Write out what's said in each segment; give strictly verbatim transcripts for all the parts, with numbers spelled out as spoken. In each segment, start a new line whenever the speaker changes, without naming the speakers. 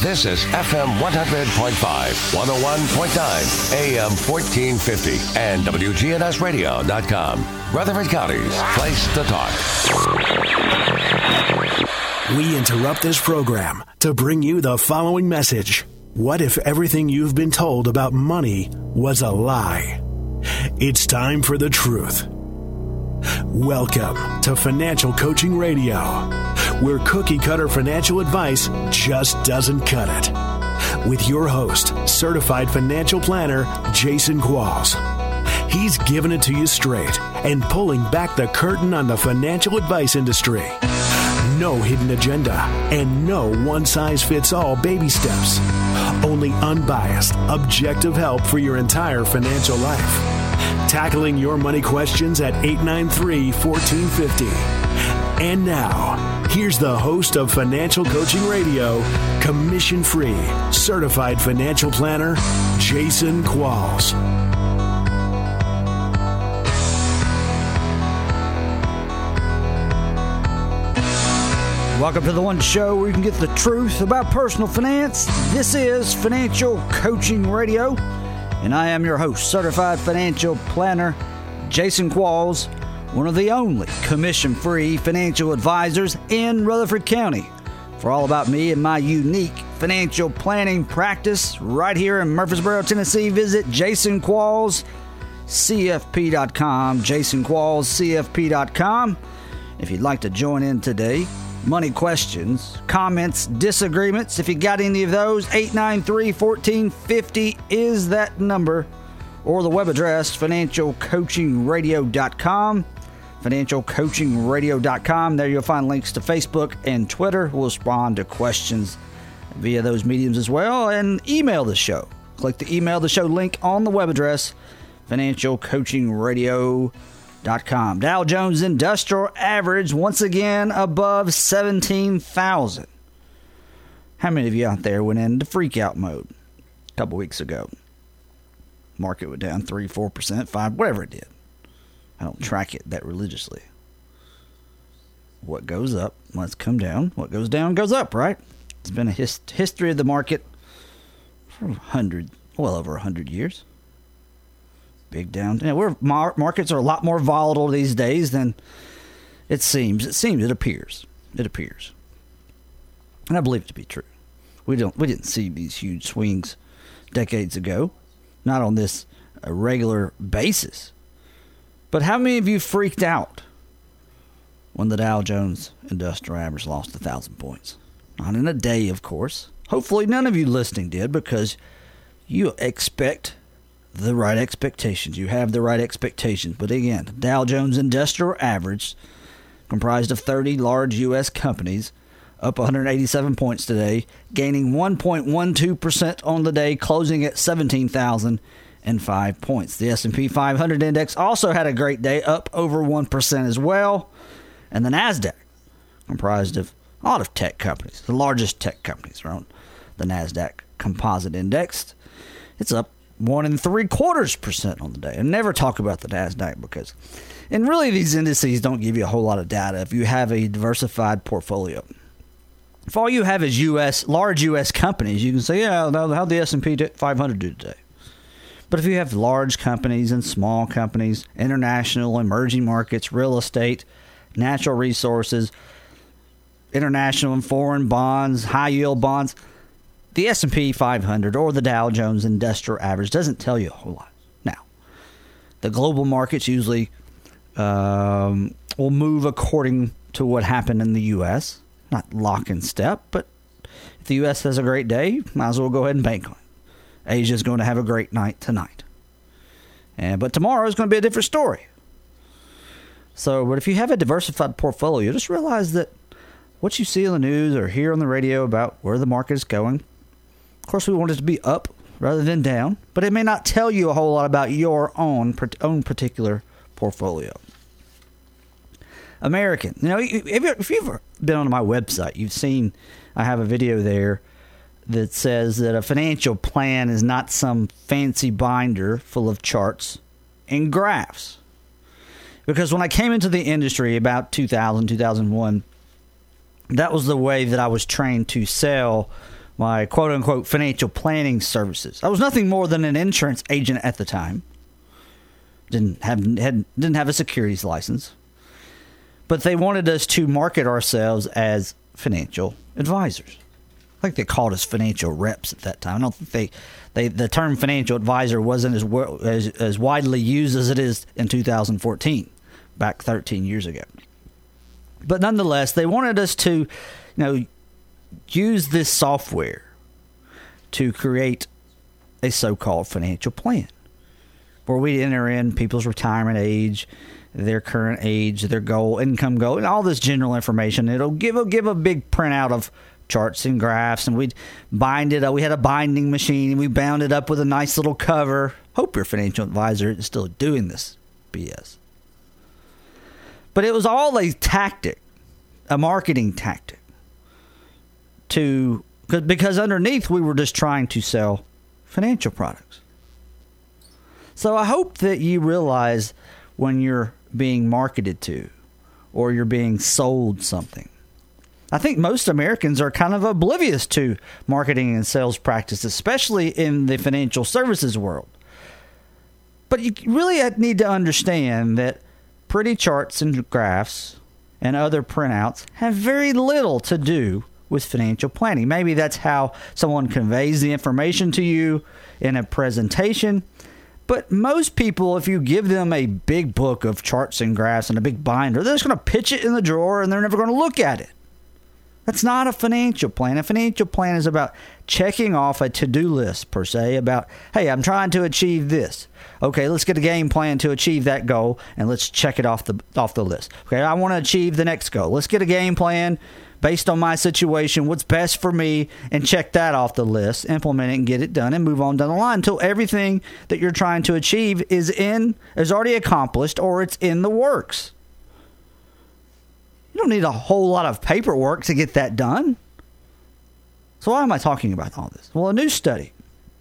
This is F M one hundred point five, one oh one point nine, A M fourteen fifty, and W G N S radio dot com. Rutherford County's place to talk.
We interrupt this program to bring you the following message. What if everything you've been told about money was a lie? It's time for the truth. Welcome to Financial Coaching Radio, where cookie-cutter financial advice just doesn't cut it. With your host, certified financial planner, Jason Qualls. He's giving it to you straight and pulling back the curtain on the financial advice industry. No hidden agenda and no one-size-fits-all baby steps. Only unbiased, objective help for your entire financial life. Tackling your money questions at eight nine three, one four five zero. And now, here's the host of Financial Coaching Radio, commission-free, certified financial planner, Jason Qualls.
Welcome to the one show where you can get the truth about personal finance. This is Financial Coaching Radio, and I am your host, certified financial planner, Jason Qualls, one of the only commission-free financial advisors in Rutherford County. For all about me and my unique financial planning practice right here in Murfreesboro, Tennessee, visit jason qualls c f p dot com, jason qualls c f p dot com. If you'd like to join in today, money questions, comments, disagreements, if you got any of those, eight nine three, one four five zero is that number, or the web address, financial coaching radio dot com, financial coaching radio dot com. There you'll find links to Facebook and Twitter. We'll respond to questions via those mediums as well, and email the show. Click the email the show link on the web address, financial coaching radio dot com. Dow Jones Industrial Average once again above seventeen thousand. How many of you out there went into freak-out mode a couple weeks ago? Market went down three, four percent, five, whatever it did. I don't track it that religiously. What goes up must come down. What goes down goes up, right? It's been a his- history of the market for a hundred, well over a hundred years. Big down. You know, we're, mar- markets are a lot more volatile these days than it seems. It seems. It appears. It appears. And I believe it to be true. We don't. We didn't see these huge swings decades ago, not on this uh, regular basis. But how many of you freaked out when the Dow Jones Industrial Average lost a thousand points? Not in a day, of course. Hopefully, none of you listening did, because you expect the right expectations. You have the right expectations. But again, the Dow Jones Industrial Average, comprised of thirty large U S companies, up one hundred eighty-seven points today, gaining one point one two percent on the day, closing at seventeen thousand five points. The S and P five hundred index also had a great day, up over one percent as well. And the NASDAQ, comprised of a lot of tech companies, the largest tech companies are on the NASDAQ Composite Index. It's up one and three quarters percent on the day. I never talk about the NASDAQ because, and really these indices don't give you a whole lot of data if you have a diversified portfolio. If all you have is U S, large U S companies, you can say, yeah, how'd the S and P five hundred do today? But if you have large companies and small companies, international, emerging markets, real estate, natural resources, international and foreign bonds, high yield bonds, the S and P five hundred or the Dow Jones Industrial Average doesn't tell you a whole lot. Now, the global markets usually um, will move according to what happened in the U S. Not lock in step, but if the U S has a great day, might as well go ahead and bank on it. Asia's going to have a great night tonight. And, but tomorrow is going to be a different story. So, but if you have a diversified portfolio, just realize that what you see on the news or hear on the radio about where the market is going, of course, we want it to be up rather than down, but it may not tell you a whole lot about your own own particular portfolio. American, you know, if you've been on my website, you've seen I have a video there that says that a financial plan is not some fancy binder full of charts and graphs. Because when I came into the industry about two thousand, two thousand one, that was the way that I was trained to sell my quote-unquote financial planning services. I was nothing more than an insurance agent at the time. Didn't have had, didn't have a securities license. But they wanted us to market ourselves as financial advisors. I think they called us financial reps at that time. I don't think they, they the term financial advisor wasn't as, as as widely used as it is in two thousand fourteen, back thirteen years ago. But nonetheless, they wanted us to, you know, use this software to create a so-called financial plan, where we enter in people's retirement age, their current age, their goal, income goal, and all this general information. It'll give a, give a big printout of charts and graphs, and we'd bind it up. We had a binding machine, and we bound it up with a nice little cover. Hope your financial advisor is still doing this B S. But it was all a tactic, a marketing tactic, to because underneath we were just trying to sell financial products. So I hope that you realize when you're being marketed to or you're being sold something. I think most Americans are kind of oblivious to marketing and sales practices, especially in the financial services world. But you really need to understand that pretty charts and graphs and other printouts have very little to do with financial planning. Maybe that's how someone conveys the information to you in a presentation. But most people, if you give them a big book of charts and graphs and a big binder, they're just going to pitch it in the drawer and they're never going to look at it. That's not a financial plan. A financial plan is about checking off a to-do list, per se, about, hey, I'm trying to achieve this. Okay, let's get a game plan to achieve that goal, and let's check it off the off the list. Okay, I want to achieve the next goal. Let's get a game plan based on my situation, what's best for me, and check that off the list, implement it, and get it done, and move on down the line until everything that you're trying to achieve is in is already accomplished or it's in the works. You don't need a whole lot of paperwork to get that done. So why am I talking about all this? Well, a new study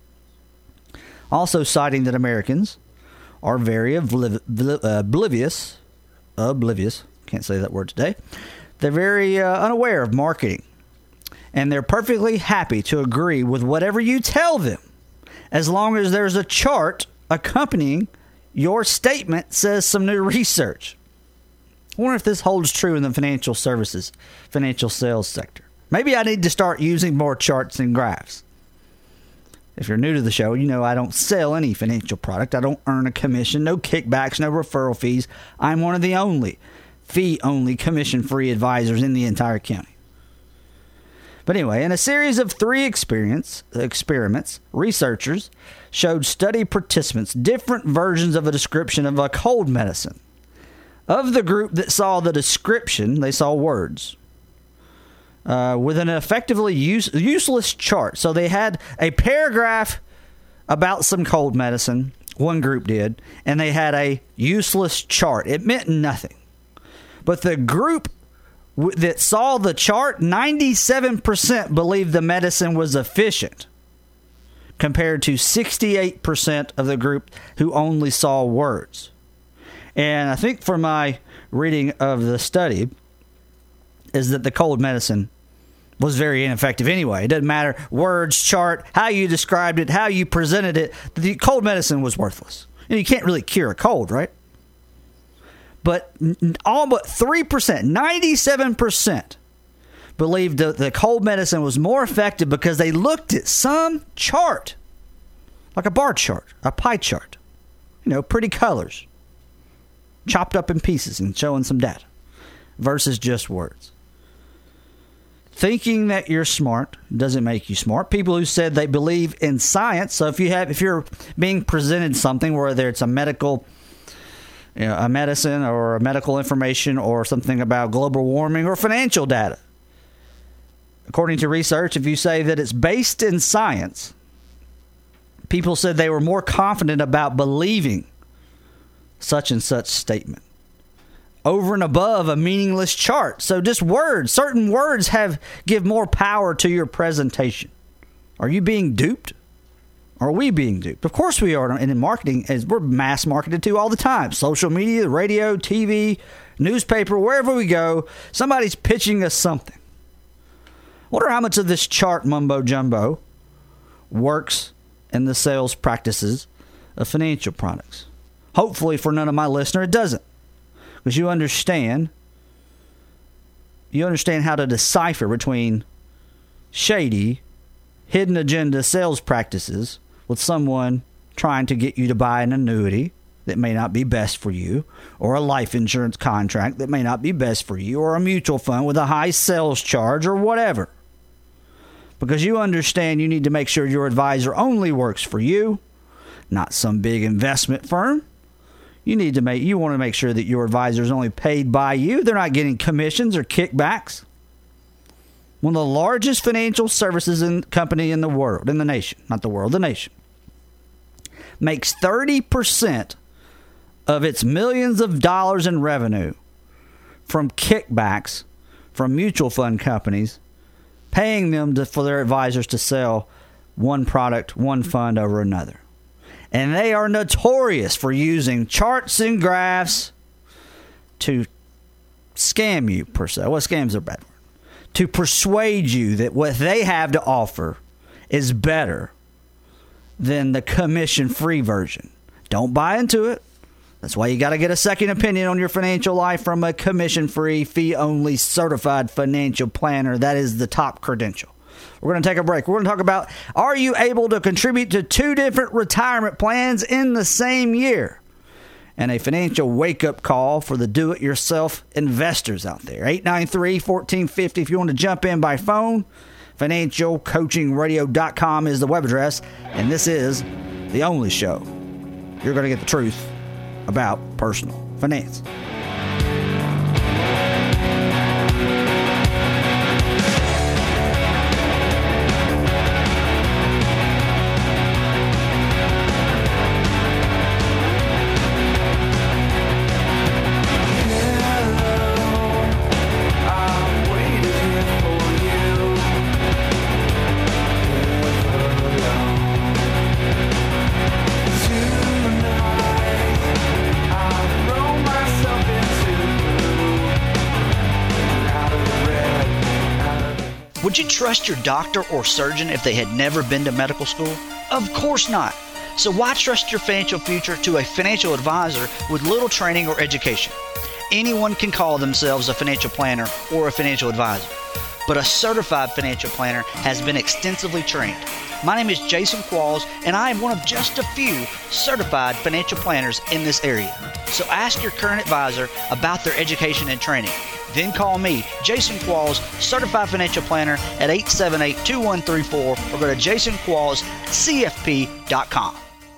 also citing that Americans are very oblivious, oblivious, can't say that word today. They're very uh, unaware of marketing, and they're perfectly happy to agree with whatever you tell them, as long as there's a chart accompanying your statement, says some new research. I wonder if this holds true in the financial services, financial sales sector. Maybe I need to start using more charts and graphs. If you're new to the show, you know I don't sell any financial product. I don't earn a commission, no kickbacks, no referral fees. I'm one of the only fee-only, commission-free advisors in the entire county. But anyway, in a series of three experience, experiments, researchers showed study participants different versions of a description of a cold medicine. Of the group that saw the description, they saw words uh, with an effectively use, useless chart. So they had a paragraph about some cold medicine, one group did, and they had a useless chart. It meant nothing. But the group w- that saw the chart, ninety-seven percent believed the medicine was efficient, compared to sixty-eight percent of the group who only saw words. And I think from my reading of the study is that the cold medicine was very ineffective anyway. It doesn't matter words, chart, how you described it, how you presented it. The cold medicine was worthless. And you can't really cure a cold, right? But all but three percent, ninety-seven percent believed that the cold medicine was more effective because they looked at some chart, like a bar chart, a pie chart, you know, pretty colors, chopped up in pieces and showing some data, versus just words. Thinking that you're smart doesn't make you smart. People who said they believe in science. So if you have, if you're being presented something, whether it's a medical, you know, a medicine or a medical information or something about global warming or financial data, according to research, if you say that it's based in science, people said they were more confident about believing such and such statement over and above a meaningless chart. So just words, certain words have give more power to your presentation. Are you being duped? Are we being duped? Of course we are. And in marketing, as we're mass marketed to all the time. Social media, radio, T V, newspaper, wherever we go, somebody's pitching us something. Wonder how much of this chart mumbo jumbo works in the sales practices of financial products. Hopefully for none of my listeners, it doesn't. Because you understand, you understand how to decipher between shady, hidden agenda sales practices with someone trying to get you to buy an annuity that may not be best for you, or a life insurance contract that may not be best for you, or a mutual fund with a high sales charge, or whatever. Because you understand you need to make sure your advisor only works for you, not some big investment firm. You need to make you want to make sure that your advisor is only paid by you. They're not getting commissions or kickbacks. One of the largest financial services in, company in the world, in the nation, not the world, the nation, makes thirty percent of its millions of dollars in revenue from kickbacks from mutual fund companies, paying them to, for their advisors to sell one product, one fund over another. And they are notorious for using charts and graphs to scam you, per se. Well, scams are a bad word. To persuade you that what they have to offer is better than the commission-free version. Don't buy into it. That's why you got to get a second opinion on your financial life from a commission-free, fee-only certified financial planner. That is the top credential. We're going to take a break. We're going to talk about, are you able to contribute to two different retirement plans in the same year? And a financial wake-up call for the do-it-yourself investors out there. eight nine three, one four five zero if you want to jump in by phone. financial coaching radio dot com is the web address. And this is the only show you're going to get the truth about personal finance. Would you trust your doctor or surgeon if they had never been to medical school? Of course not. So why trust your financial future to a financial advisor with little training or education? Anyone can call themselves a financial planner or a financial advisor, but a certified financial planner has been extensively trained. My name is Jason Qualls, and I am one of just a few certified financial planners in this area. So ask your current advisor about their education and training. Then call me, Jason Qualls, Certified Financial Planner, at eight seven eight, two one three four or go to jason qualls c f p dot com.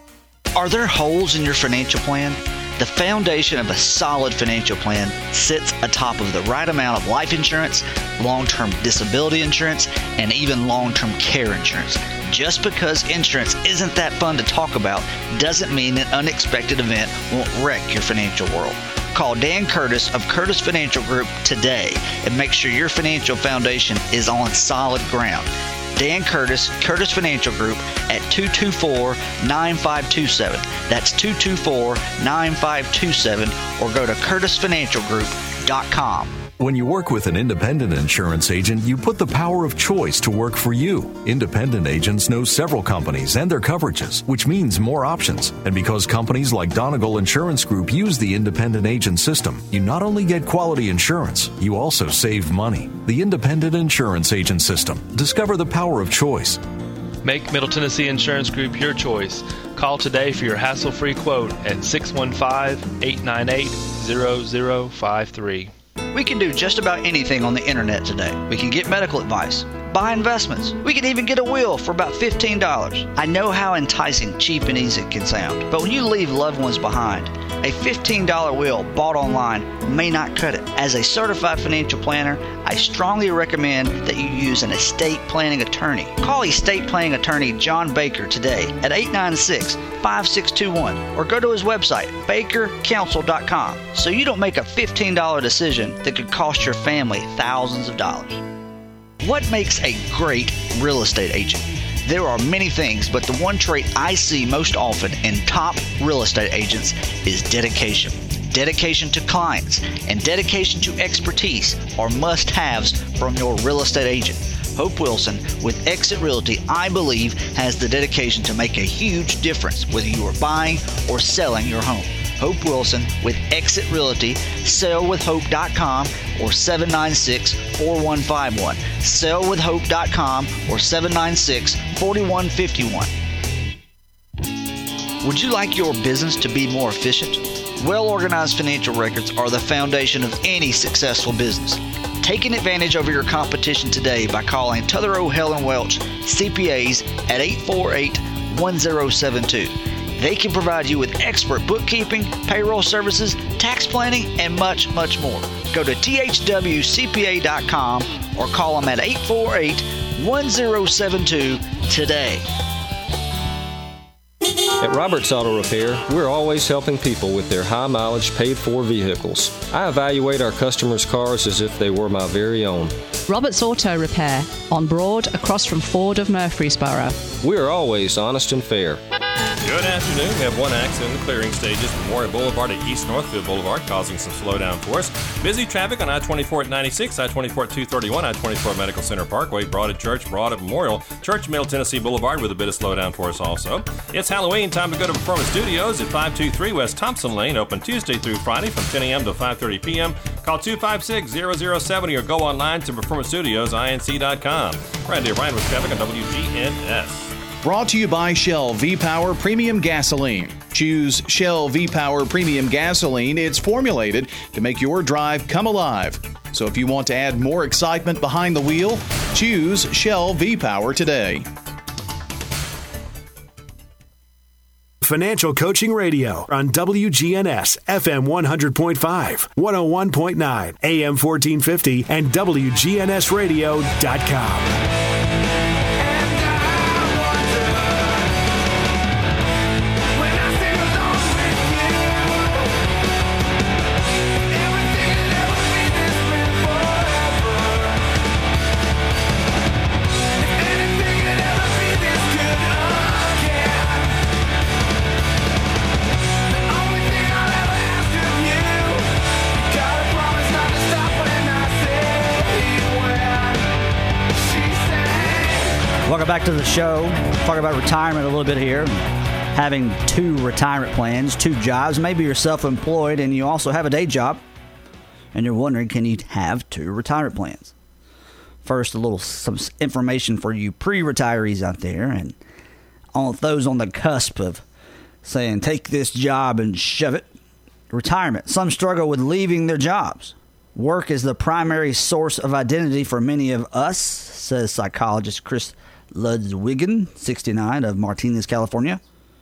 Are there holes in your financial plan? The foundation of a solid financial plan sits atop of the right amount of life insurance, long-term disability insurance, and even long-term care insurance. Just because insurance isn't that fun to talk about doesn't mean an unexpected event won't wreck your financial world. Call Dan Curtis of Curtis Financial Group today and make sure your financial foundation is on solid ground. Dan Curtis, Curtis Financial Group at two two four, nine five two seven. That's two two four, nine five two seven or go to curtis financial group dot com.
When you work with an independent insurance agent, you put the power of choice to work for you. Independent agents know several companies and their coverages, which means more options. And because companies like Donegal Insurance Group use the independent agent system, you not only get quality insurance, you also save money. The Independent Insurance Agent System. Discover the power of choice.
Make Middle Tennessee Insurance Group your choice. Call today for your hassle-free quote at six one five, eight nine eight, zero zero five three.
We can do just about anything on the internet today. We can get medical advice, buy investments. We can even get a will for about fifteen dollars. I know how enticing, cheap, and easy it can sound, but when you leave loved ones behind, a fifteen dollars will bought online may not cut it. As a certified financial planner, I strongly recommend that you use an estate planning attorney. Call estate planning attorney John Baker today at eight nine six, five six two one or go to his website, baker counsel dot com, so you don't make a fifteen dollars decision that could cost your family thousands of dollars. What makes a great real estate agent? There are many things, but the one trait I see most often in top real estate agents is dedication. Dedication to clients and dedication to expertise are must-haves from your real estate agent. Hope Wilson with Exit Realty, I believe, has the dedication to make a huge difference whether you are buying or selling your home. Hope Wilson with Exit Realty, sell with hope dot com or seven nine six, four one five one. sell with hope dot com or seven nine six, four one five one. Would you like your business to be more efficient? Well-organized financial records are the foundation of any successful business. Taking advantage over your competition today by calling Tutherow, Hell and Welch C P As at eight four eight, one zero seven two. They can provide you with expert bookkeeping, payroll services, tax planning, and much, much more. Go to T H W C P A dot com or call them at eight four eight, one zero seven two today.
At Roberts Auto Repair, we're always helping people with their high-mileage, paid-for vehicles. I evaluate our customers' cars as if they were my very own.
Roberts Auto Repair, on Broad, across from Ford of Murfreesboro.
We're always honest and fair.
Good afternoon. We have one accident in the clearing stages from Memorial Boulevard to East Northfield Boulevard, causing some slowdown for us. Busy traffic on I twenty-four at ninety-six, I twenty-four at two thirty-one, I twenty-four Medical Center Parkway, Broad at Church, Broad at Memorial, Church, Middle Tennessee Boulevard with a bit of slowdown for us also. It's Halloween, time to go to Performance Studios at five two three West Thompson Lane, open Tuesday through Friday from ten a.m. to five thirty p.m. Call two five six, zero zero seven or go online to performance studios inc dot com. Randy Ryan with traffic on W G N S.
Brought to you by Shell V-Power Premium Gasoline. Choose Shell V-Power Premium Gasoline. It's formulated to make your drive come alive. So if you want to add more excitement behind the wheel, choose Shell V-Power today.
Financial Coaching Radio on W G N S, F M one hundred point five, one oh one point nine, A M fourteen fifty, and W G N S radio dot com.
Welcome back to the show. Talk about retirement a little bit here. Having two retirement plans, two jobs. Maybe you're self-employed and you also have a day job. And you're wondering, can you have two retirement plans? First, a little some information for you pre-retirees out there and on those on the cusp of saying, take this job and shove it. Retirement. Some struggle with leaving their jobs. Work is the primary source of identity for many of us, says psychologist Chris Ludswigen, sixty-nine, of Martinez, California.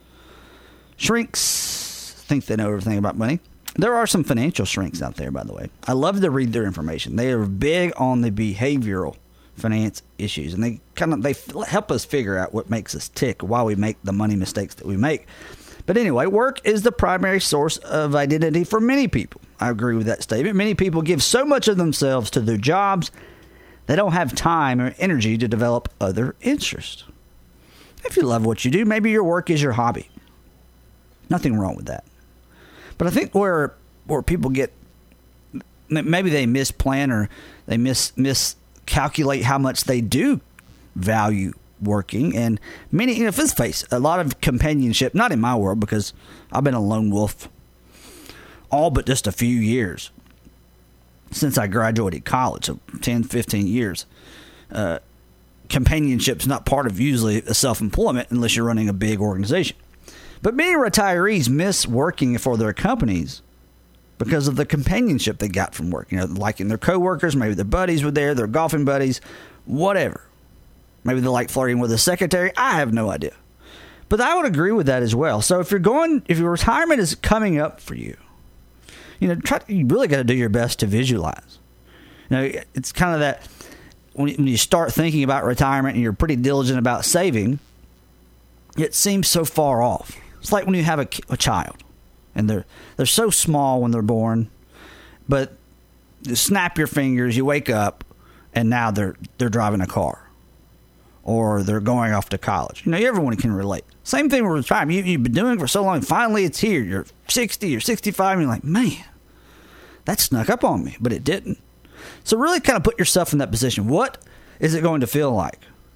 Shrinks think they know everything about money. There are some financial shrinks out there, by the way. I love to read their information. They are big on the behavioral finance issues, and they kind of they help us figure out what makes us tick, why we make the money mistakes that we make. But anyway, work is the primary source of identity for many people. I agree with that statement. Many people give so much of themselves to their jobs, they don't have time or energy to develop other interests. If you love what you do, maybe your work is your hobby. Nothing wrong with that. But I think where where people get, maybe they misplan or they mis miscalculate how much they do value working. And many, you know, let's face it, a lot of companionship, not in my world because I've been a lone wolf all but just a few years since I graduated college, so ten, fifteen years. Uh, companionship's not part of usually self-employment unless you're running a big organization. But many retirees miss working for their companies because of the companionship they got from work. You know, liking their coworkers, maybe their buddies were there, their golfing buddies, whatever. Maybe they like flirting with a secretary. I have no idea. But I would agree with that as well. So if you're going, if your retirement is coming up for you, you know, try. You really got to do your best to visualize. You know, it's kind of that when you start thinking about retirement and you're pretty diligent about saving, it seems so far off. It's like when you have a, a child, and they're they're so small when they're born, but you snap your fingers, you wake up, and now they're they're driving a car, or they're going off to college. You know, everyone can relate. Same thing with retirement. You, you've been doing it for so long, finally it's here. You're sixty, you're sixty-five, and you're like, man, that snuck up on me, but it didn't. So really kind of put yourself in that position. What is it going to feel like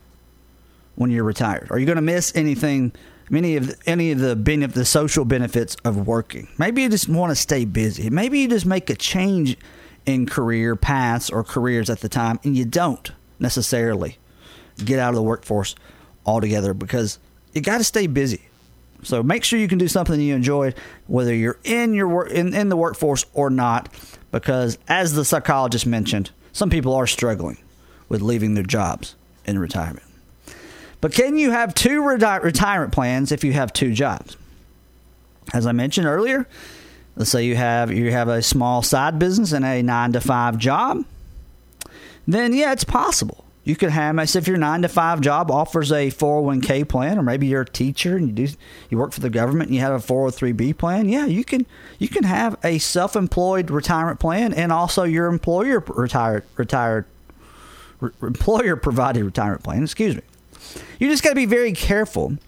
when you're retired? Are you going to miss anything, many of the, any of the benef- the social benefits of working? Maybe you just want to stay busy. Maybe you just make a change in career paths or careers at the time, and you don't necessarily get out of the workforce altogether because you got to stay busy. So make sure you can do something you enjoy, whether you're in your work in, in the workforce or not, because as the psychologist mentioned, some people are struggling with leaving their jobs in retirement. But can you have two reti- retirement plans if you have two jobs? As I mentioned earlier, let's say you have you have a small side business and a nine to five job. Then yeah, it's possible. You could have, if your nine to five job offers a four oh one k plan, or maybe you're a teacher and you do you work for the government and you have a four oh three b plan. Yeah, you can you can have a self-employed retirement plan and also your employer retired retired re, employer provided retirement plan. Excuse me. You just got to be very careful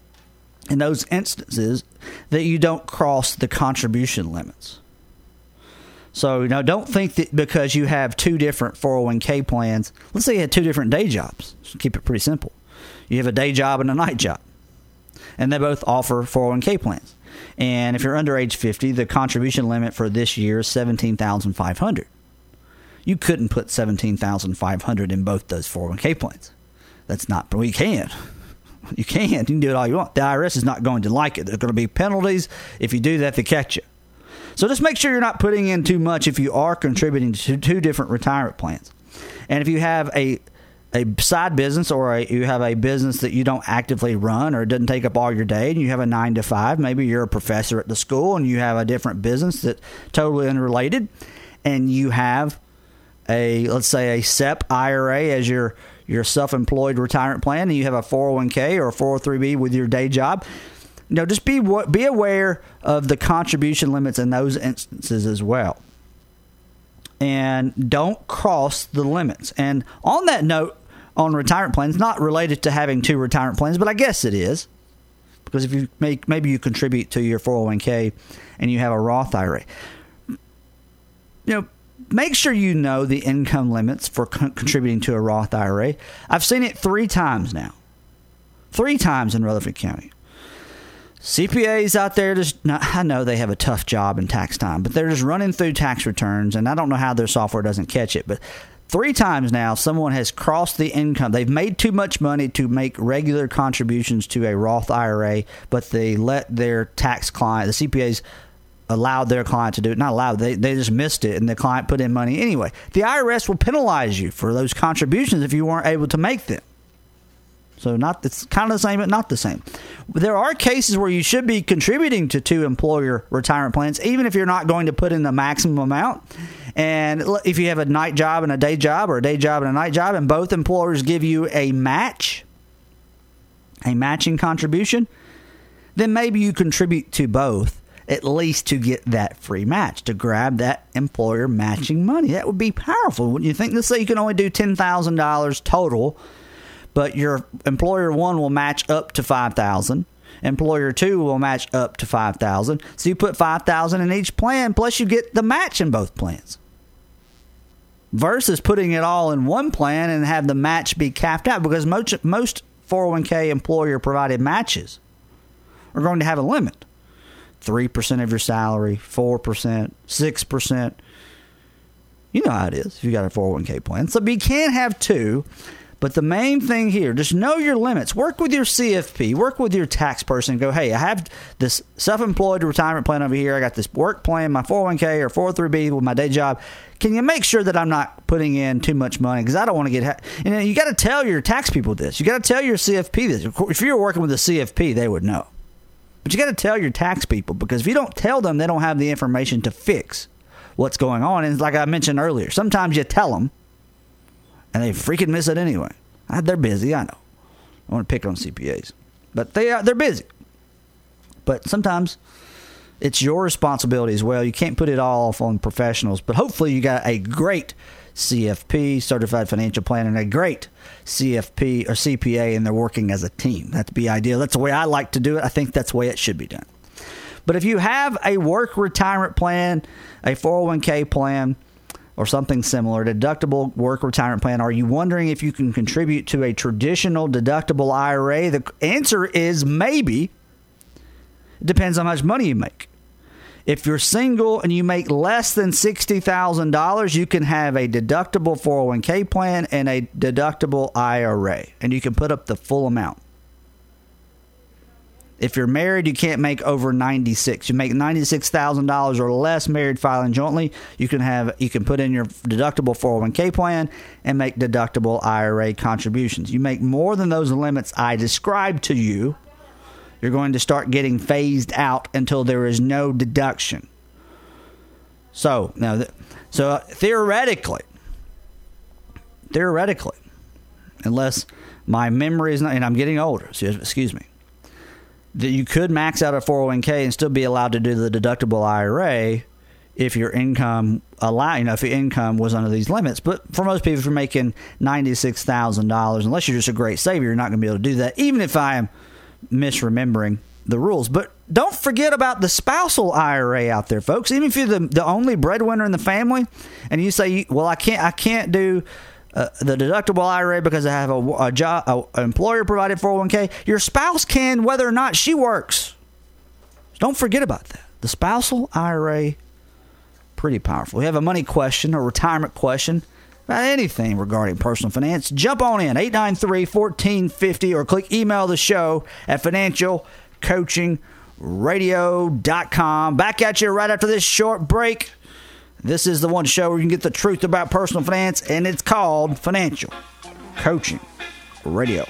in those instances that you don't cross the contribution limits. So, you know, don't think that because you have two different four oh one k plans, let's say you had two different day jobs. So keep it pretty simple. You have a day job and a night job, and they both offer four oh one k plans. And if you're under age fifty, the contribution limit for this year is seventeen thousand five hundred dollars. You couldn't put seventeen thousand five hundred dollars in both those four oh one k plans. That's not, well, you can. You can. You can do it all you want. The I R S is not going to like it. There are going to be penalties if you do that to catch you. So just make sure you're not putting in too much if you are contributing to two different retirement plans. And if you have a a side business or a, you have a business that you don't actively run or it doesn't take up all your day and you have a nine to five, maybe you're a professor at the school and you have a different business that's totally unrelated, and you have a, let's say, a S E P I R A as your, your self-employed retirement plan, and you have a four oh one k or a four oh three b with your day job. You know, just be be aware of the contribution limits in those instances as well. And don't cross the limits. And on that note, on retirement plans, not related to having two retirement plans, but I guess it is. Because if you make, maybe you contribute to your four oh one k and you have a Roth I R A. You know, make sure you know the income limits for con- contributing to a Roth I R A. I've seen it three times now. Three times in Rutherford County. C P As out there, just I know they have a tough job in tax time, but they're just running through tax returns, and I don't know how their software doesn't catch it, but three times now someone has crossed the income. They've made too much money to make regular contributions to a Roth I R A, but they let their tax client, the C P As, allowed their client to do it. Not allowed, they, they just missed it, and the client put in money anyway. The I R S will penalize you for those contributions if you weren't able to make them. So not it's kind of the same, but not the same. There are cases where you should be contributing to two employer retirement plans, even if you're not going to put in the maximum amount. And if you have a night job and a day job, or a day job and a night job, and both employers give you a match, a matching contribution, then maybe you contribute to both, at least to get that free match, to grab that employer matching money. That would be powerful, wouldn't you think? Let's say you can only do ten thousand dollars total, but your employer one will match up to five thousand dollars. Employer two will match up to five thousand dollars. So you put five thousand dollars in each plan, plus you get the match in both plans. Versus putting it all in one plan and have the match be capped out, because most, most four oh one k employer-provided matches are going to have a limit. three percent of your salary, four percent, six percent. You know how it is if you got a four oh one k plan. So you can have two. But the main thing here, just know your limits. Work with your C F P. Work with your tax person. Go, hey, I have this self-employed retirement plan over here. I got this work plan, my four oh one k or four oh three b with my day job. Can you make sure that I'm not putting in too much money? Because I don't want to get... Ha- and you got to tell your tax people this. You got to tell your C F P this. If you're working with a C F P, they would know. But you got to tell your tax people, because if you don't tell them, they don't have the information to fix what's going on. And like I mentioned earlier, sometimes you tell them, and they freaking miss it anyway. They're busy, I know. I want to pick on C P As. But they are, they're busy. But sometimes it's your responsibility as well. You can't put it all off on professionals. But hopefully you got a great C F P, Certified Financial Planner, and a great C F P or C P A, and they're working as a team. That'd be ideal. That's the way I like to do it. I think that's the way it should be done. But if you have a work retirement plan, a four oh one k plan, or something similar, deductible work retirement plan? Are you wondering if you can contribute to a traditional deductible I R A? The answer is maybe. It depends on how much money you make. If you're single and you make less than sixty thousand dollars, you can have a deductible four oh one k plan and a deductible I R A, and you can put up the full amount. If you're married, you can't make over ninety-six. You make ninety-six thousand dollars or less married filing jointly, you can have you can put in your deductible four oh one k plan and make deductible I R A contributions. You make more than those limits I described to you, you're going to start getting phased out until there is no deduction. So, now, so uh, theoretically, theoretically, unless my memory is not, and I'm getting older, so excuse me, that you could max out a four oh one k and still be allowed to do the deductible I R A if your income allow, you know, if your income was under these limits. But for most people, if you're making ninety-six thousand dollars, unless you're just a great saver, you're not going to be able to do that, even if I am misremembering the rules. But don't forget about the spousal I R A out there, folks. Even if you're the, the only breadwinner in the family and you say, well, I can't I can't do uh, the deductible I R A because I have a, a job, a employer provided four oh one k, your spouse can whether or not she works. Don't forget about that. The spousal I R A, pretty powerful. We have a money question or retirement question about anything regarding personal finance. Jump on in, eight nine three, one four five zero, or click email the show at financial coaching radio dot com. Back at you right after this short break. This is the one show where you can get the truth about personal finance, and it's called Financial Coaching Radio.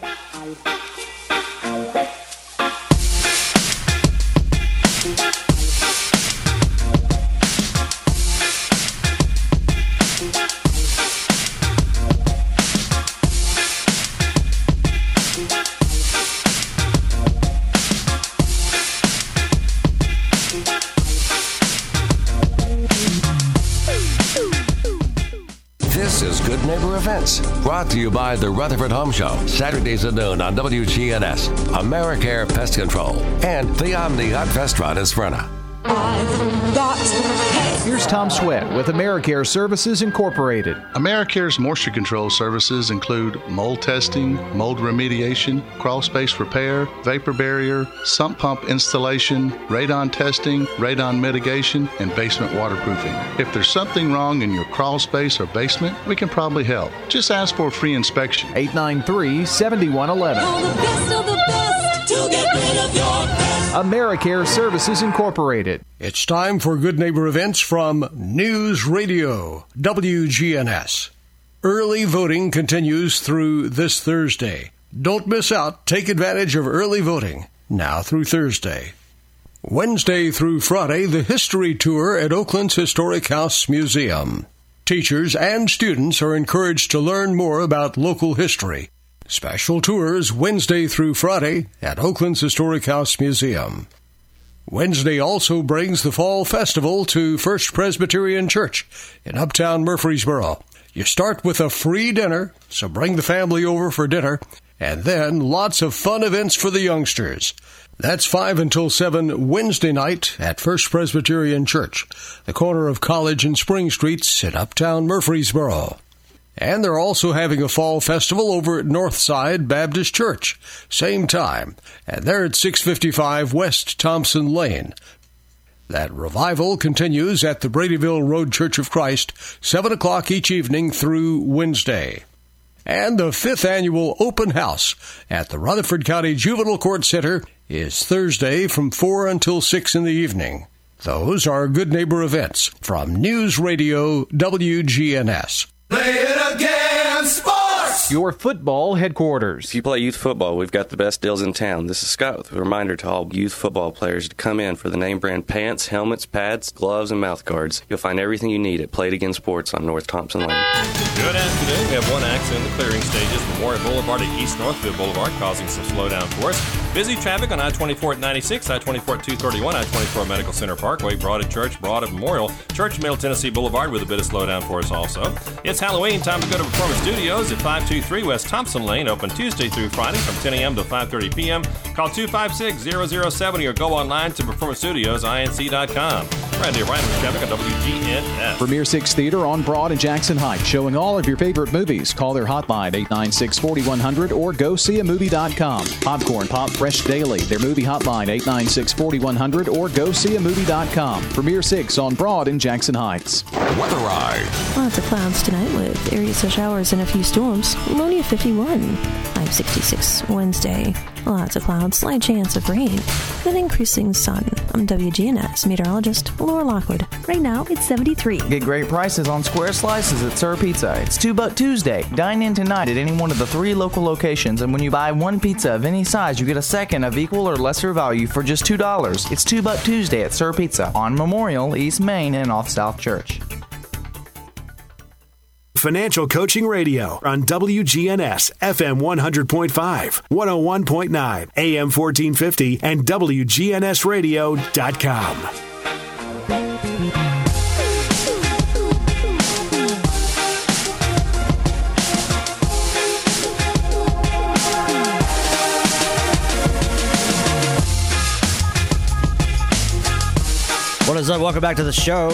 Good Neighbor Events, brought to you by the Rutherford Home Show, Saturdays at noon on W G N S, AmeriCare Pest Control, and the Omni Hot Restaurant in Smyrna.
I've got hay.
Here's Tom Sweat with AmeriCare Services Incorporated.
AmeriCare's moisture control services include mold testing, mold remediation, crawl space repair, vapor barrier, sump pump installation, radon testing, radon mitigation, and basement waterproofing. If there's something wrong in your crawl space or basement, we can probably help. Just ask for a free inspection.
eight nine three, seven one one one.
All the best of the best to get rid of your pest.
AmeriCare Services Incorporated.
It's time for Good Neighbor Events from News Radio, W G N S. Early voting continues through this Thursday. Don't miss out. Take advantage of early voting now through Thursday. Wednesday through Friday, the History Tour at Oakland's Historic House Museum. Teachers and students are encouraged to learn more about local history. Special tours Wednesday through Friday at Oakland's Historic House Museum. Wednesday also brings the Fall Festival to First Presbyterian Church in Uptown Murfreesboro. You start with a free dinner, so bring the family over for dinner, and then lots of fun events for the youngsters. That's five until seven Wednesday night at First Presbyterian Church, the corner of College and Spring Streets in Uptown Murfreesboro. And they're also having a fall festival over at Northside Baptist Church. Same time. And they're at six fifty-five West Thompson Lane. That revival continues at the Bradyville Road Church of Christ, seven o'clock each evening through Wednesday. And the fifth annual open house at the Rutherford County Juvenile Court Center is Thursday from four until six in the evening. Those are Good Neighbor Events from News Radio W G N S.
Play it again, sports!
Your football headquarters.
If you play youth football, we've got the best deals in town. This is Scott with a reminder to all youth football players to come in for the name brand pants, helmets, pads, gloves, and mouth guards. You'll find everything you need at Play It Again Sports on North Thompson Lane.
Good afternoon. We have one accident in the clearing stages, Memorial Boulevard at East Northfield Boulevard, causing some slowdown for us. Busy traffic on I twenty-four at ninety-six, I twenty-four at two thirty-one, I twenty-four Medical Center Parkway, Broad at Church, Broad at Memorial, Church, Middle Tennessee Boulevard with a bit of slowdown for us also. It's Halloween, time to go to Performance Studios at five two three West Thompson Lane, open Tuesday through Friday from ten a.m. to five thirty p.m. Call two five six, zero zero seven or go online to performance studios inc dot com. Randy O'Brien with traffic on W G N S.
Premier Six Theater on Broad and Jackson Heights, showing all of your favorite movies. Call their hotline, eight nine six, four one zero zero, or go see a movie dot com. Popcorn Pop Fresh Daily, their movie hotline, eight nine six, four one zero zero, or go see a movie dot com. Premier Six on Broad and Jackson Heights.
Weather Ride.
Lots of clouds tonight with areas of showers and a few storms. Low near fifty-one. High of sixty-six Wednesday. Lots of clouds, slight chance of rain. Then increasing sun. I'm W G N S meteorologist Laura Lockwood.
Right now, it's seventy-three.
Get great prices on square slices at Sir Pizza. It's Two Buck Tuesday. Dine in tonight at any one of the three local locations, and when you buy one pizza of any size, you get a second of equal or lesser value for just two dollars. It's Two Buck Tuesday at Sir Pizza on Memorial, East Main, and off South Church.
Financial Coaching Radio on W G N S, F M one hundred point five, one oh one point nine, A M fourteen fifty, and W G N S radio dot com.
What is up? Welcome back to the show.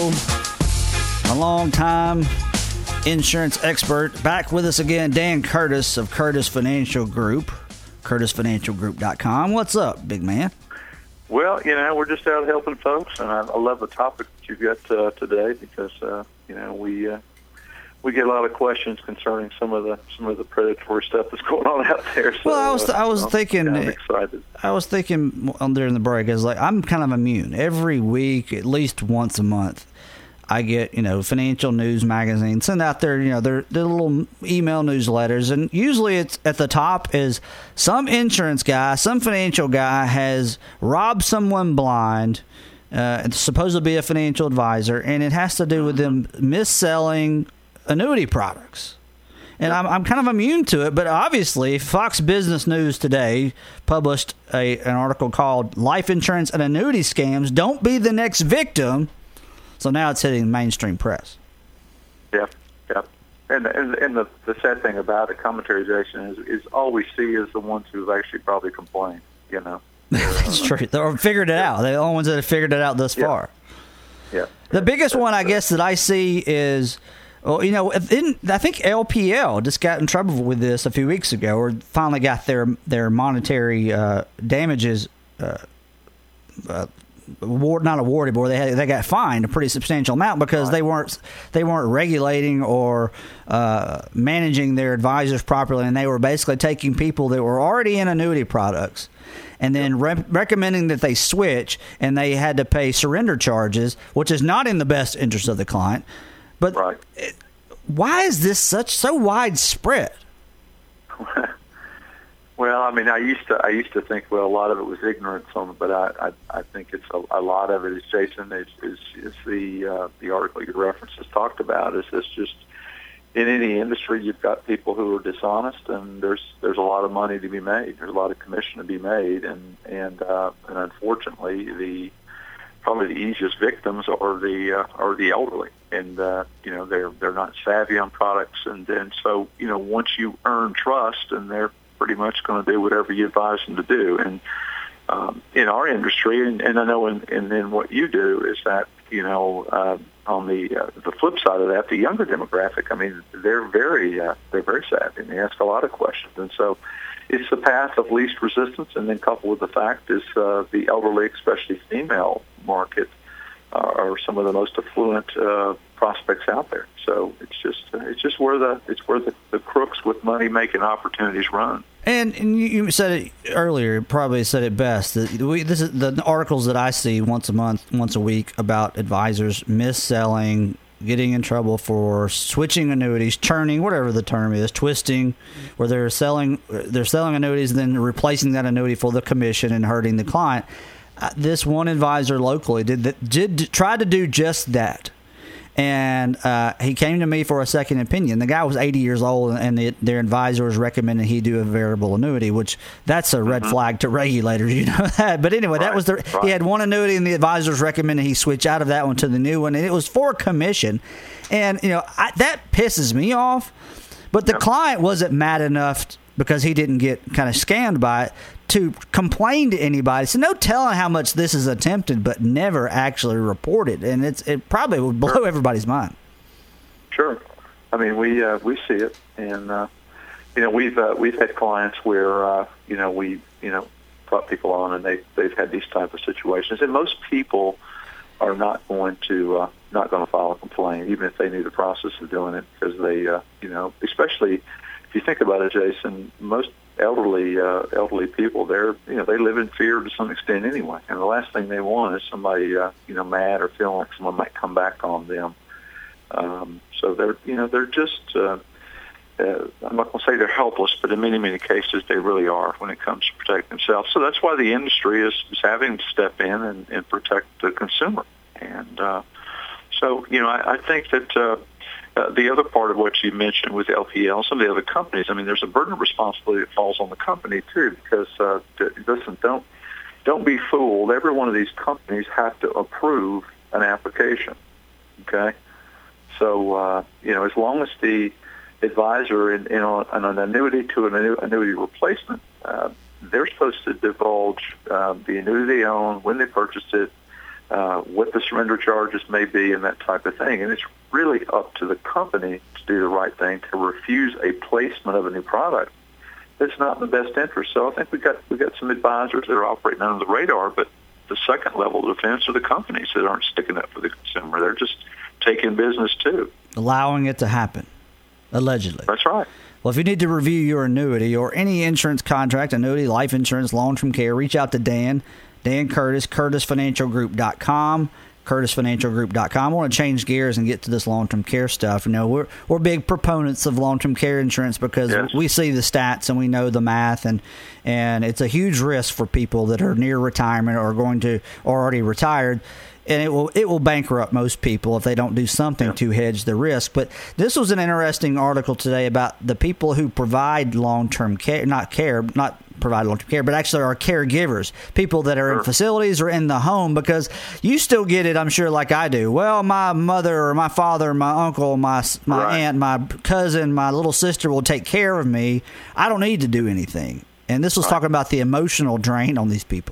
A long time insurance expert back with us again, Dan Curtis of Curtis Financial Group, curtis financial group dot com. What's up, big man?
Well, you know, we're just out helping folks, and I, I love the topic that you've got uh, today because uh, you know we uh, we get a lot of questions concerning some of the some of the predatory stuff that's going on out there. So,
well, I was I was
uh,
thinking,
I'm excited.
I was thinking during the break, I was like, I'm kind of immune. Every week, at least once a month, I get, you know, financial news magazines send out their, you know, their, their little email newsletters. And usually it's at the top is some insurance guy, some financial guy has robbed someone blind. Uh, it's supposed to be a financial advisor, and it has to do with them mis-selling annuity products. And I'm, I'm kind of immune to it, but obviously Fox Business News today published a, an article called Life Insurance and Annuity Scams Don't Be the Next Victim. So now it's hitting mainstream press.
Yeah, yeah. And and, and the, the sad thing about it, commentary, Jason, is, is all we see is the ones who've actually probably complained, you know.
That's true. They figured it out. They're the only ones that have figured it out thus
yeah.
far.
Yeah.
The biggest one, I guess, that I see is, well, you know, in, I think L P L just got in trouble with this a few weeks ago, or finally got their their monetary uh, damages uh, uh, award, not awarded, but they had, they got fined a pretty substantial amount because right. they weren't they weren't regulating or uh, managing their advisors properly, and they were basically taking people that were already in annuity products and then re- recommending that they switch, and they had to pay surrender charges, which is not in the best interest of the client. But
right.
it, why is this such so widespread?
Well, I mean, I used to I used to think, well, a lot of it was ignorance on it, but I I, I think it's a, a lot of it is, Jason, is is, is the uh, the article you referenced has talked about. Is this just in any industry you've got people who are dishonest, and there's there's a lot of money to be made. There's a lot of commission to be made, and and uh, and unfortunately, the probably the easiest victims are the uh, are the elderly, and uh, you know they're they're not savvy on products, and then so you know once you earn trust, and they're pretty much going to do whatever you advise them to do. And um, in our industry, and, and I know in, in, in what you do, is that, you know, uh, on the uh, the flip side of that, the younger demographic, I mean, they're very uh, they're very savvy, and they ask a lot of questions. And so it's the path of least resistance, and then coupled with the fact is uh, the elderly, especially female market, uh, are some of the most affluent uh, prospects out there. So it's just uh, it's just where the it's where the, the crooks with money making opportunities run.
And, and you, you said it earlier, probably said it best. That we, this is the articles that I see once a month, once a week about advisors mis-selling, getting in trouble for switching annuities, churning, whatever the term is, twisting, where they're selling they're selling annuities and then replacing that annuity for the commission and hurting the client. Uh, this one advisor locally did that, did try to do just that. And uh, he came to me for a second opinion. The guy was eighty years old, and the, their advisor was recommending he do a variable annuity, which that's a red mm-hmm. flag to regulators, you know that. But anyway, right. that was the right. he had one annuity, and the advisor was recommending he switch out of that one to the new one, and it was for commission. And you know I, that pisses me off But the client wasn't mad enough because he didn't get kind of scammed by it to complain to anybody. So no telling how much this is attempted, but never actually reported. And it's it probably would blow everybody's mind.
Sure. I mean, we uh, we see it, and uh, you know, we've uh, we've had clients where uh, you know we you know brought people on, and they they've had these type of situations, and most people are not going to uh, not going to file a complaint, even if they knew the process of doing it, because they uh, you know, especially if you think about it, Jason, most elderly uh, elderly people, they're you know they live in fear to some extent anyway, and the last thing they want is somebody uh, you know mad or feeling like someone might come back on them. Um, so they're you know they're just uh, uh, I'm not going to say they're helpless, but in many many cases they really are when it comes to protect themselves. So that's why the industry is, is having to step in and, and protect the consumer. And uh, so you know I, I think that. Uh, Uh, the other part of what you mentioned with L P L, some of the other companies, I mean, there's a burden of responsibility that falls on the company too, because uh, listen, don't don't be fooled. Every one of these companies have to approve an application. Okay, so uh, you know, as long as the advisor in, in an annuity to an annuity replacement, uh, they're supposed to divulge uh, the annuity they own, when they purchased it, uh, what the surrender charges may be, and that type of thing, and it's really up to the company to do the right thing, to refuse a placement of a new product that's not in the best interest. So I think we got we got some advisors that are operating under the radar, but the second level of defense are the companies that aren't sticking up for the consumer. They're just taking business too,
allowing it to happen, allegedly.
That's right.
Well, if you need to review your annuity or any insurance contract, annuity, life insurance, long-term care, reach out to Dan, Dan Curtis, curtis financial group dot com. curtis financial group dot com. I want to change gears and get to this long-term care stuff. You know, we're we're big proponents of long-term care insurance because yes. we see the stats and we know the math, and and it's a huge risk for people that are near retirement or going to or already retired. And it will it will bankrupt most people if they don't do something yeah. to hedge the risk. But this was an interesting article today about the people who provide long-term care, not care, not provide long-term care, but actually are caregivers, people that are sure. in facilities or in the home, because you still get it, I'm sure, like I do. Well, my mother or my father, my uncle, my my right. aunt, my cousin, my little sister will take care of me. I don't need to do anything. And this was right. talking about the emotional drain on these people.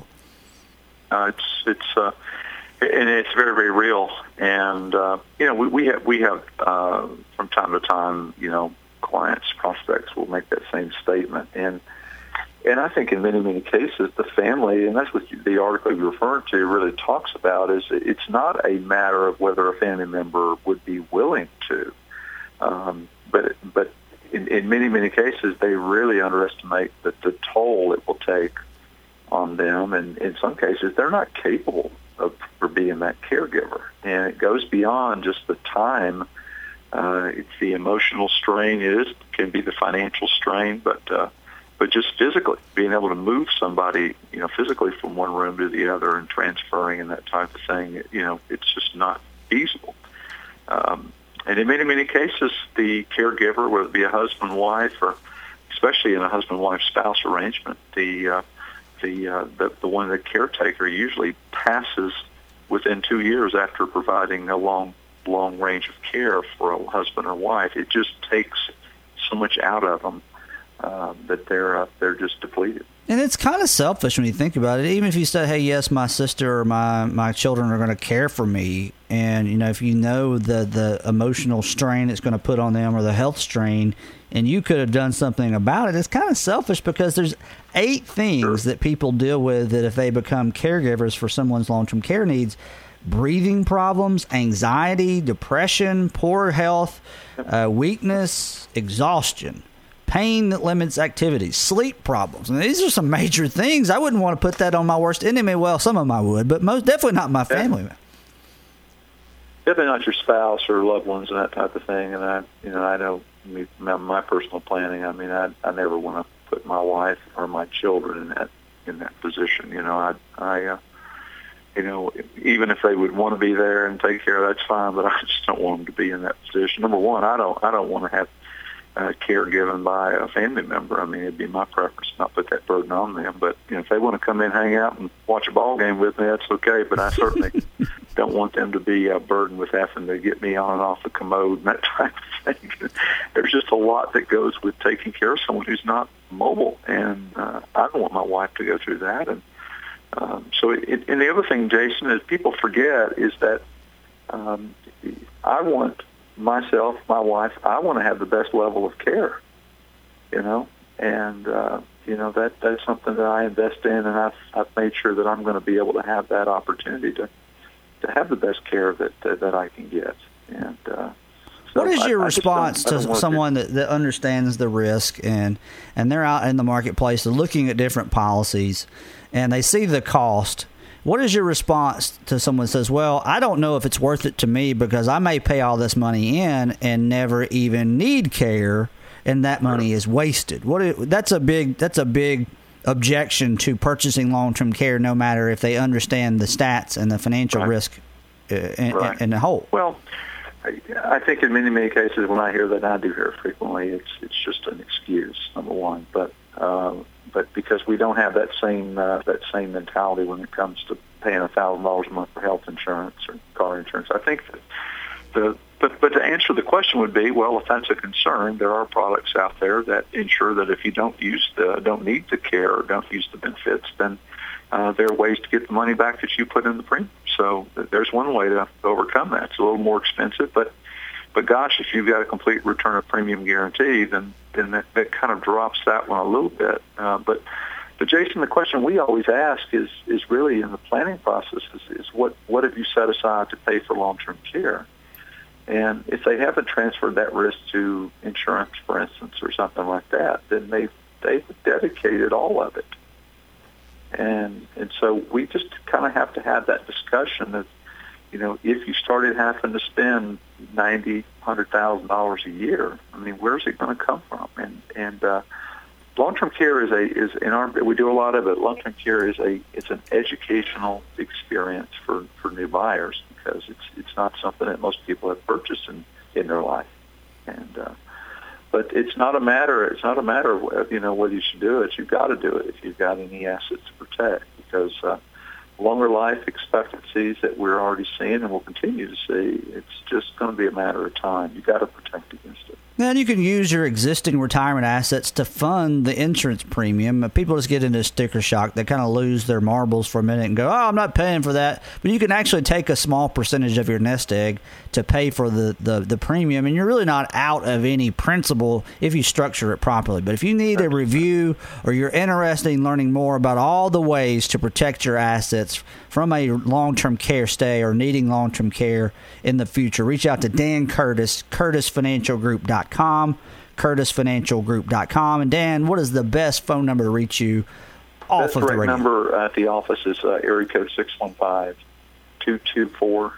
Uh, it's it's. Uh And it's very, very real. And, uh, you know, we, we have, we have uh, from time to time, you know, clients, prospects will make that same statement. And and I think in many, many cases, the family, and that's what the article you're referring to really talks about, is it's not a matter of whether a family member would be willing to. Um, but but in, in many, many cases, they really underestimate the, the toll it will take on them. And in some cases, they're not capable of for being that caregiver, and it goes beyond just the time. Uh, it's the emotional strain. It is can be the financial strain, but uh, but just physically being able to move somebody, you know, physically from one room to the other and transferring and that type of thing. You know, it's just not feasible. Um, and in many many cases, the caregiver, whether it be a husband, wife, or especially in a husband-wife spouse arrangement, the uh, The, uh, the the one the caretaker usually passes within two years after providing a long long range of care for a husband or wife. It just takes so much out of them uh, that they're uh, they're just depleted.
And it's kind of selfish when you think about it. Even if you say, "Hey, yes, my sister or my, my children are going to care for me," and you know, if you know the the emotional strain it's going to put on them or the health strain, and you could have done something about it, it's kind of selfish because there's eight things sure. that people deal with that if they become caregivers for someone's long-term care needs: breathing problems, anxiety, depression, poor health, uh, weakness, exhaustion, pain that limits activities, sleep problems. And these are some major things. I wouldn't want to put that on my worst enemy. Well, some of them I would, but most definitely not my family.
Yeah. Definitely not your spouse or loved ones and that type of thing. And I, you know, I know me, my, my personal planning. I mean, I, I never want to put my wife or my children in that in that position. You know, I, I, uh, you know, even if they would want to be there and take care, that's fine. But I just don't want them to be in that position. Number one, I don't, I don't want to have uh, care given by a family member. I mean, it'd be my preference not put that burden on them. But you know, if they want to come in, hang out, and watch a ball game with me, that's okay. But I certainly don't want them to be uh, burdened with having to get me on and off the commode and that type of thing. There's just a lot that goes with taking care of someone who's not mobile, and uh, I don't want my wife to go through that. And um, so, it, and the other thing, Jason, is people forget is that um, I want myself, my wife, I want to have the best level of care, you know, and uh, you know that that's something that I invest in, and I've I've made sure that I'm going to be able to have that opportunity to to have the best care that that, that I can get. And uh, so
what is your
I,
response
I
to someone
to,
that, that understands the risk and and they're out in the marketplace looking at different policies and they see the cost? What is your response to someone who says, well, I don't know if it's worth it to me because I may pay all this money in and never even need care, and that money is wasted? What is, that's a big that's a big objection to purchasing long-term care, no matter if they understand the stats and the financial right. risk uh, in, right. in the whole.
Well, I, I think in many, many cases when I hear that, and I do hear it frequently, it's it's just an excuse, number one. But uh, but because we don't have that same uh, that same mentality when it comes to paying a thousand dollars a month for health insurance or car insurance, I think that the but but to answer the question would be, well, if that's a concern, there are products out there that ensure that if you don't use the don't need the care or don't use the benefits, then uh, there are ways to get the money back that you put in the premium. So there's one way to overcome that. It's a little more expensive, but but gosh, if you've got a complete return of premium guarantee, then then that, that kind of drops that one a little bit. Uh, but but Jason, the question we always ask is is really in the planning process is, is what what have you set aside to pay for long-term care? And if they haven't transferred that risk to insurance, for instance, or something like that, then they've they've dedicated all of it. And and so we just kind of have to have that discussion of, you know, if you started having to spend ninety, hundred thousand dollars a year, I mean, where's it going to come from? And and uh, long-term care is a is in our we do a lot of it. Long-term care is a it's an educational experience for, for new buyers because it's it's not something that most people have purchased in, in their life. And uh, but it's not a matter it's not a matter of, you know, whether you should do it. You've got to do it if you've got any assets to protect, because uh, longer life expectancies that we're already seeing and will continue to see, it's just going to be a matter of time. You've got to protect against it.
Then you can use your existing retirement assets to fund the insurance premium. People just get into sticker shock. They kind of lose their marbles for a minute and go, oh, I'm not paying for that. But you can actually take a small percentage of your nest egg to pay for the, the, the premium, and you're really not out of any principal if you structure it properly. But if you need a review or you're interested in learning more about all the ways to protect your assets from a long-term care stay or needing long-term care in the future, reach out to Dan Curtis, curtis financial group dot com, curtis financial group dot com. And Dan, what is the best phone number to reach you off
Best
of the radio?
The number at the office is uh, area code six one five, two two four,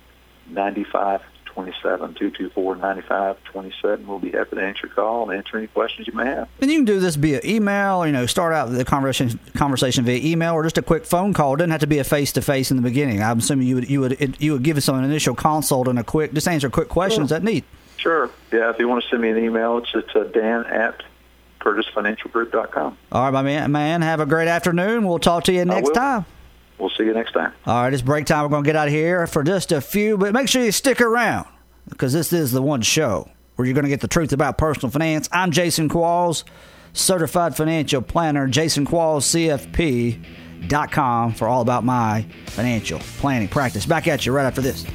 nine five two seven, two two four, nine five two seven. We'll be happy to answer your call and answer any questions you may have.
And you can do this via email, you know, start out the conversation conversation via email or just a quick phone call. It doesn't have to be a face-to-face in the beginning. I'm assuming you would you would you would give us an initial consult and a quick, just answer quick questions. Sure. That neat.
Sure. Yeah, if you want to send me an email, it's at uh, Dan at curtis financial group dot com.
All right, my man, man. Have a great afternoon. We'll talk to you next time.
We'll see you next time.
All right, it's break time. We're going to get out of here for just a few, but make sure you stick around because this is the one show where you're going to get the truth about personal finance. I'm Jason Qualls, certified financial planner, jason qualls c f p dot com for all about my financial planning practice. Back at you right after this.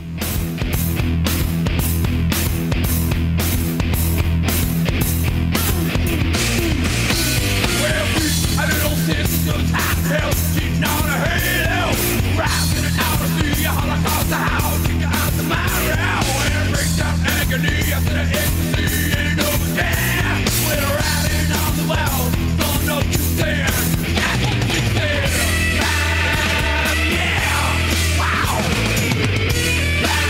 Yeah! Wow!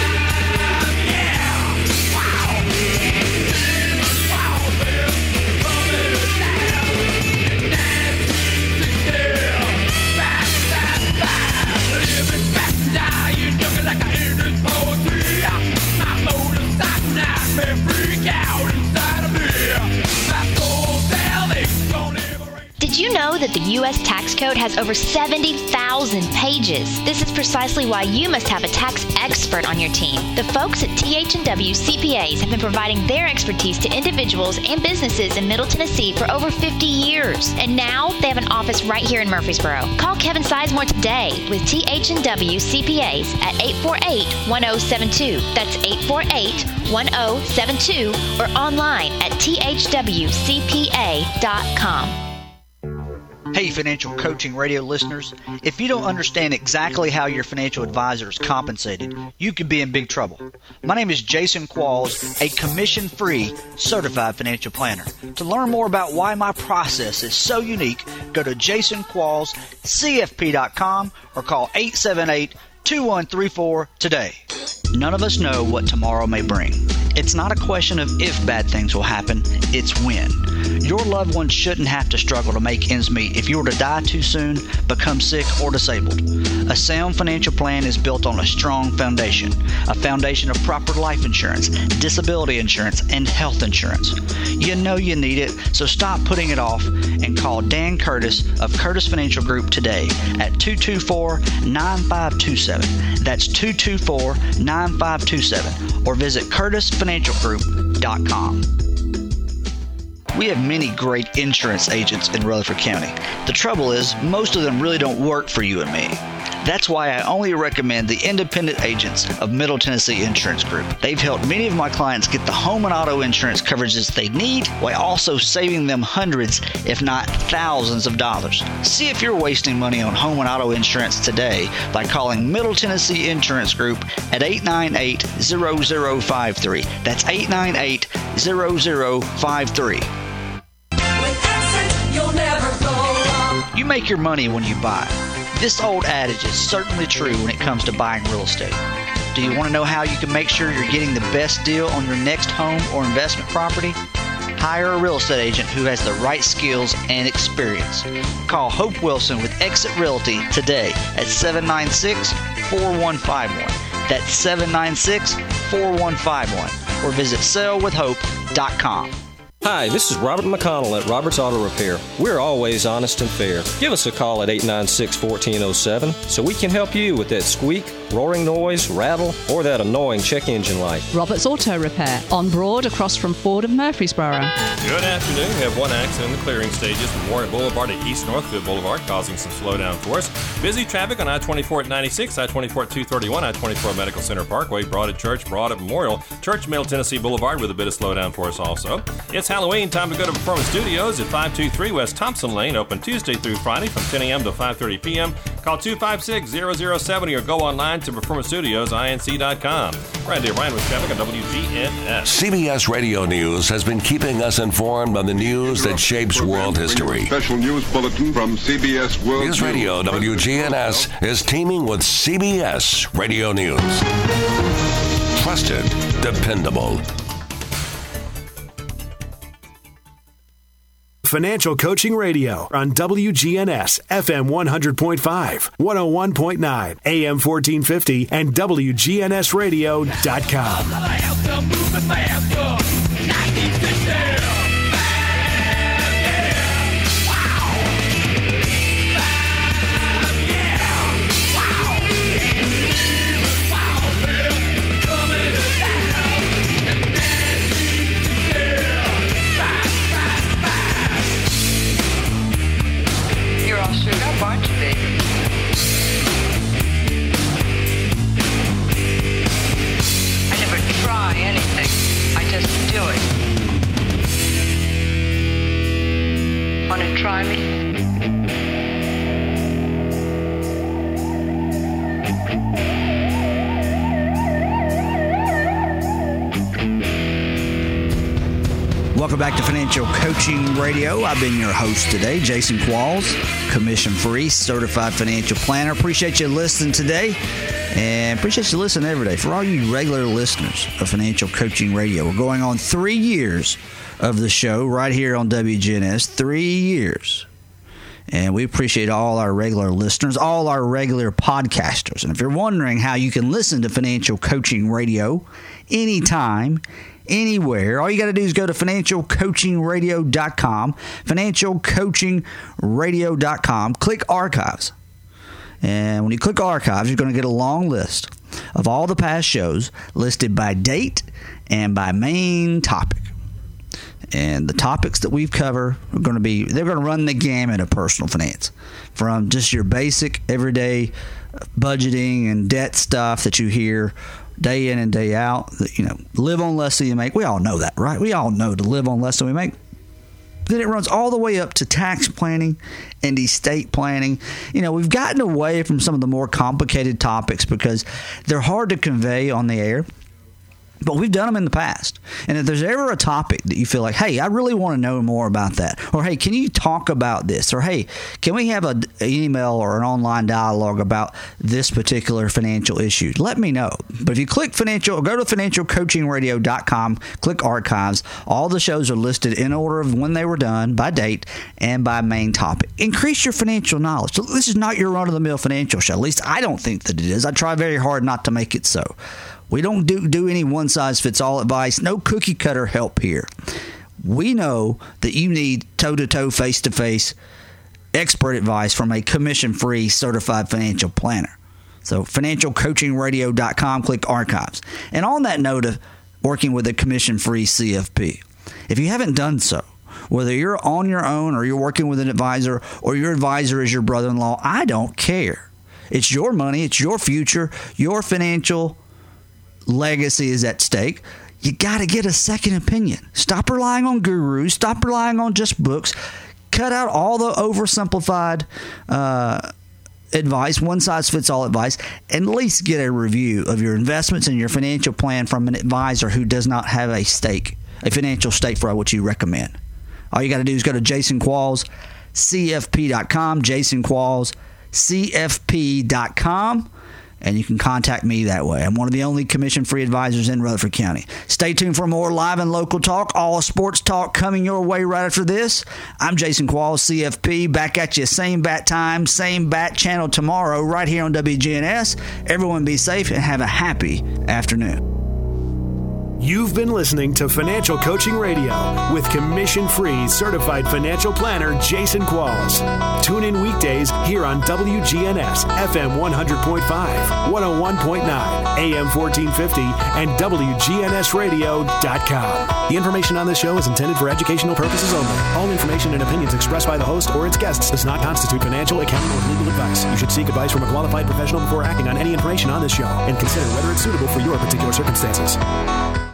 Did you know that the U S Tax Code has over seventy thousand pages? This is precisely why you must have a tax expert on your team. The folks at T H and W C P As have been providing their expertise to individuals and businesses in Middle Tennessee for over fifty years. And now they have an office right here in Murfreesboro. Call Kevin Sizemore today with T H and W C P As at eight four eight, one oh seven two. That's eight four eight, one oh seven two, or online at T H W C P A dot com.
Hey, Financial Coaching Radio listeners. If you don't understand exactly how your financial advisor is compensated, you could be in big trouble. My name is Jason Qualls, a commission-free certified financial planner. To learn more about why my process is so unique, go to jason qualls c f p dot com or call eight seven eight, two one three four today. None of us know what tomorrow may bring. It's not a question of if bad things will happen, it's when. Your loved ones shouldn't have to struggle to make ends meet if you were to die too soon, become sick, or disabled. A sound financial plan is built on a strong foundation, a foundation of proper life insurance, disability insurance, and health insurance. You know you need it, so stop putting it off and call Dan Curtis of Curtis Financial Group today at two two four, nine five two seven. That's two two four, nine five two seven, or visit curtis financial group dot com. We have many great insurance agents in Rutherford County. The trouble is, most of them really don't work for you and me. That's why I only recommend the independent agents of Middle Tennessee Insurance Group. They've helped many of my clients get the home and auto insurance coverages they need while also saving them hundreds, if not thousands of dollars. See if you're wasting money on home and auto insurance today by calling Middle Tennessee Insurance Group at eight nine eight, zero zero five three. That's eight nine eight, zero zero five three. You make your money when you buy. This old adage is certainly true when it comes to buying real estate. Do you want to know how you can make sure you're getting the best deal on your next home or investment property? Hire a real estate agent who has the right skills and experience. Call Hope Wilson with Exit Realty today at seven nine six, four one five one. That's seven nine six, four one five one. Or visit sell with hope dot com.
Hi, this is Robert McConnell at Robert's Auto Repair. We're always honest and fair. Give us a call at eight nine six, one four zero seven so we can help you with that squeak, roaring noise, rattle, or that annoying check engine light.
Robert's Auto Repair, on Broad across from Ford of Murfreesboro.
Good afternoon. We have one accident in the clearing stages from Warren Boulevard to East Northfield Boulevard, causing some slowdown for us. Busy traffic on I twenty-four at ninety-six, I twenty-four at two thirty-one, I twenty-four Medical Center Parkway, Broad at Church, Broad at Memorial, Church, Middle Tennessee Boulevard with a bit of slowdown for us also. It's Halloween. Time to go to Performance Studios at five two three West Thompson Lane, open Tuesday through Friday from ten a.m. to five thirty p.m. Call two five six, zero zero seven or go online to performance studios inc dot com. Randy Ryan with traffic on W G N S.
C B S Radio News has been keeping us informed on the news that shapes world history.
Special news bulletin from C B S World
News Radio W G N S is teaming with C B S Radio News. Trusted, dependable.
Financial Coaching Radio on W G N S, F M one hundred point five, one oh one point nine, A M fourteen fifty, and W G N S radio dot com.
Aren't you, baby? I never try anything. I just do it. Want to try me?
Welcome back to Financial Coaching Radio. I've been your host today, Jason Qualls, commission-free, certified financial planner. Appreciate you listening today, and appreciate you listening every day. For all you regular listeners of Financial Coaching Radio, we're going on three years of the show right here on W G N S, three years. And we appreciate all our regular listeners, all our regular podcasters. And if you're wondering how you can listen to Financial Coaching Radio anytime, anywhere. All you got to do is go to financial coaching radio dot com, financial coaching radio dot com, click archives. And when you click archives, you're going to get a long list of all the past shows listed by date and by main topic. And the topics that we've covered are going to be, they're going to run the gamut of personal finance, from just your basic everyday budgeting and debt stuff that you hear day in and day out. You know, live on less than you make. We all know that, right? We all know to live on less than we make. Then it runs all the way up to tax planning and estate planning. You know, we've gotten away from some of the more complicated topics because they're hard to convey on the air. But we've done them in the past. And if there's ever a topic that you feel like, hey, I really want to know more about that, or hey, can you talk about this, or hey, can we have a, an email or an online dialogue about this particular financial issue, let me know. But if you click financial, go to financial coaching radio dot com, click archives. All the shows are listed in order of when they were done, by date, and by main topic. Increase your financial knowledge. So this is not your run-of-the-mill financial show. At least I don't think that it is. I try very hard not to make it so. We don't do, do any one-size-fits-all advice. No cookie-cutter help here. We know that you need toe-to-toe, face-to-face expert advice from a commission-free certified financial planner. So financial coaching radio dot com, click archives. And on that note of working with a commission-free C F P, if you haven't done so, whether you're on your own or you're working with an advisor or your advisor is your brother-in-law, I don't care. It's your money. It's your future. Your financial legacy is at stake. You got to get a second opinion. Stop relying on gurus. Stop relying on just books. Cut out all the oversimplified uh, advice, one-size-fits-all advice, and at least get a review of your investments and your financial plan from an advisor who does not have a stake, a financial stake for what you recommend. All you got to do is go to Jason Qualls C F P dot com, Jason Qualls C F P dot com. And you can contact me that way. I'm one of the only commission-free advisors in Rutherford County. Stay tuned for more live and local talk, all sports talk coming your way right after this. I'm Jason Qualls, C F P, back at you same bat time, same bat channel tomorrow right here on W G N S. Everyone be safe and have a happy afternoon.
You've been listening to Financial Coaching Radio with commission-free certified financial planner Jason Qualls. Tune in weekdays here on W G N S, F M one hundred point five, one oh one point nine, A M fourteen fifty, and W G N S radio dot com. The information on this show is intended for educational purposes only. All information and opinions expressed by the host or its guests does not constitute financial, accounting, or legal advice. You should seek advice from a qualified professional before acting on any information on this show and consider whether it's suitable for your particular circumstances.